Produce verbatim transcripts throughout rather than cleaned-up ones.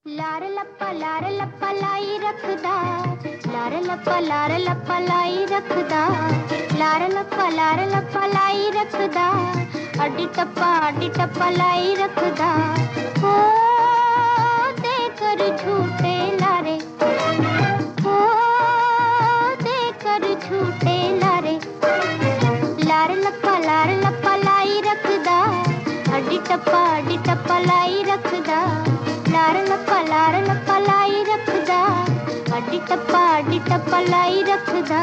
लार लप्पा लार लप्पा लाई रखदा, लार लप्पा लार लप्पा लाई रखदा, लार लप्पा लार लप्पा लाई रखदा, अड्डी टप्पा अड्डी टप्पा लाई रखदा। ओ दे कर झूठे लारे, ओ दे कर झूठे लारे, लार लप्पा लार लप्पा लाई रखदा, अड्डी टप्पा अड्डी टप्पा लाई रखदा, लार लप्पा लार लप्पा लाई रखदा, अड्डी टप्पा अड्डी टप्पा लाई रखदा।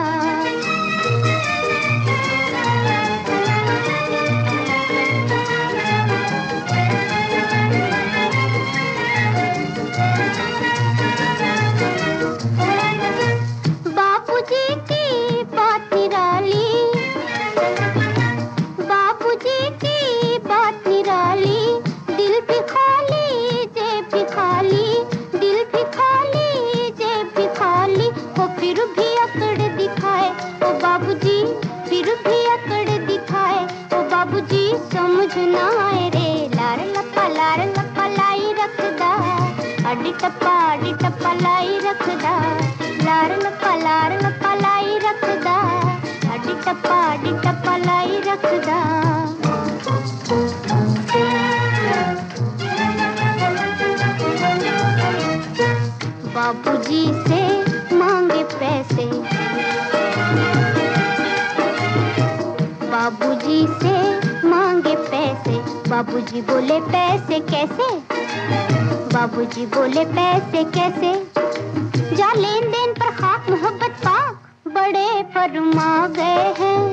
बापूजी की बात निराली, बापूजी की बात निराली, दिल भी खाली जेब भी खाली, दिल भी खाली जेब भी खाली, वो फिर भी अकड़ दिखाए ओ बाबूजी, फिर भी अकड़ दिखाए ओ बाबूजी, समझ ना आए रे। लार लप्पा लार लप्पा लाई रखदा, अड्डी टप्पा अड्डी टप्पा लाई रखदा, लार लप्पा लार लप्पा लाई रखदा, अड्डी टप्पा अड्डी टप्पा लाई रखदा। बाबूजी से मांगे पैसे, बाबूजी से मांगे पैसे, बाबूजी बोले पैसे कैसे, बाबूजी बोले पैसे कैसे, जा लेन देन पर खाक मोहब्बत पाक, बड़े फरमा गए हैं।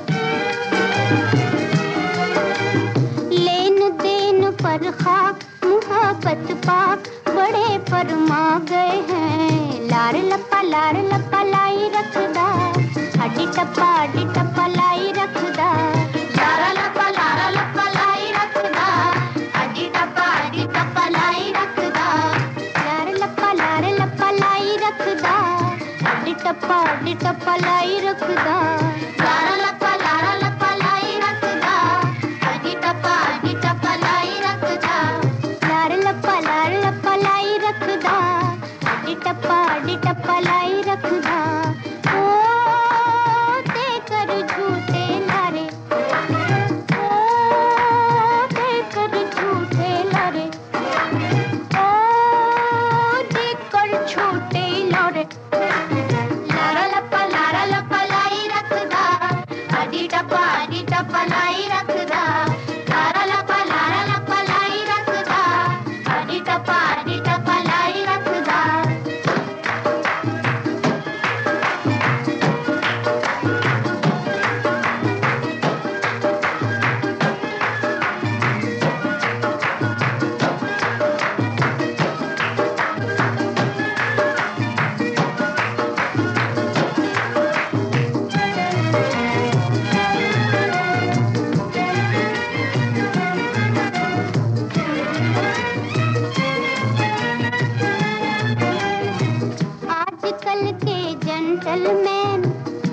लेन देन पर खाक मोहब्बत पाक, बड़े फरमा गए हैं। लार लप्पा लार लप्पा लाई रखदा, अड्डी टप्पा अड्डी टप्पा लाई रखदा, लार लप्पा लार लप्पा लाई रखदा, अड्डी टप्पा अड्डी टप्पा लाई रखदा, लार लप्पा लार लप्पा लाई रखदा, अड्डी टप्पा अड्डी टप्पा लाई रखदा, लार लप्पा लार लप्पा लाई रखदा, अड्डी टप्पा अड्डी टप्पा लाई रखदा, लार लप्पा लार लप्पा लाई रखदा, अड्डी टप्पा अड्डी टप्पा लाई रखदा। ओ दे कर झूठे लारे, ओ दे कर झूठे लारे, ओ दे कर झूठे लारे, लार लप्पा लार लप्पा लाई रखदा, अड्डी टप्पा अड्डी टप्पा लाई रखदा, लार लप्पा लार लप्पा लाई रखदा, अड्डी टप्पा अड्डी टप्पा लाई रखदा। आजकल के जेंटलमैन,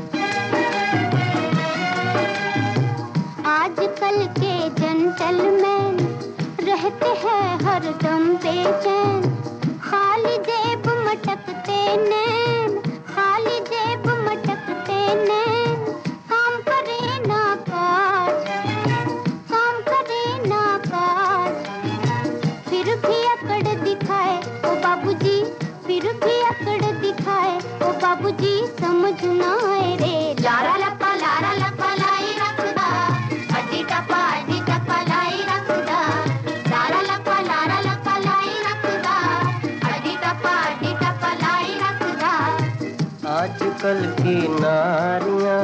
आजकल के जेंटलमैन रहते हैं हरदम बेचैन, खाली जेब मटकते नैन, खाली जेब मटकते नैन, काम करे ना काज, काम करे ना काज, फिर भी अकड़ दिखाए ओ बाबूजी, फिर भी अकड़ दिखाए ओ बाबूजी, समझ ना आए रे। लारा लप्पा लारा लप्पा लाई रखदा, अड्डी टप्पा अड्डी टप्पा लाई रखदा, लारा लप्पा लारा लप्पा लाई रखदा, अड्डी टप्पा अड्डी टप्पा लाई रखदा। आजकल की नारियां,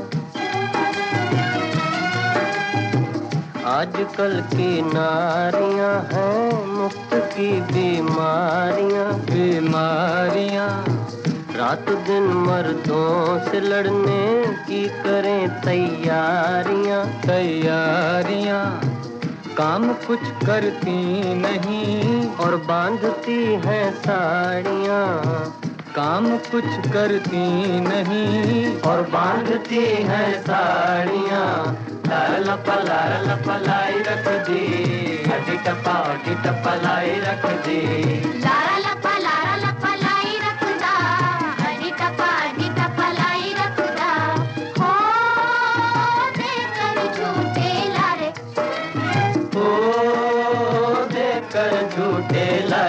आजकल की नारियां हैं मुफ्त की बीमारियां, बीमारियां, रात दिन मर्दों से लड़ने की करें तैयारियां, तैयारियां, काम कुछ करती नहीं और बांधती हैं साड़ियां, काम कुछ करती नहीं और बांधती हैं साड़ियां, लार लप्पा लार लप्पा लाई रख दी, अड्डी टप्पा अड्डी टप्पा लाई रख दी।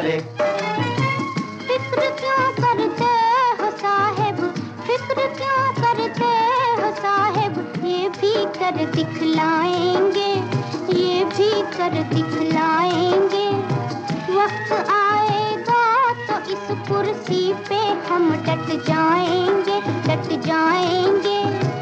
रे। फिक्र क्यों करते हो साहेब, फिक्र क्यों करते हो साहेब, ये भी कर दिखलाएंगे, ये भी कर दिखलाएंगे। वक्त आएगा तो इस कुर्सी पे हम डट जाएंगे, डट जाएंगे।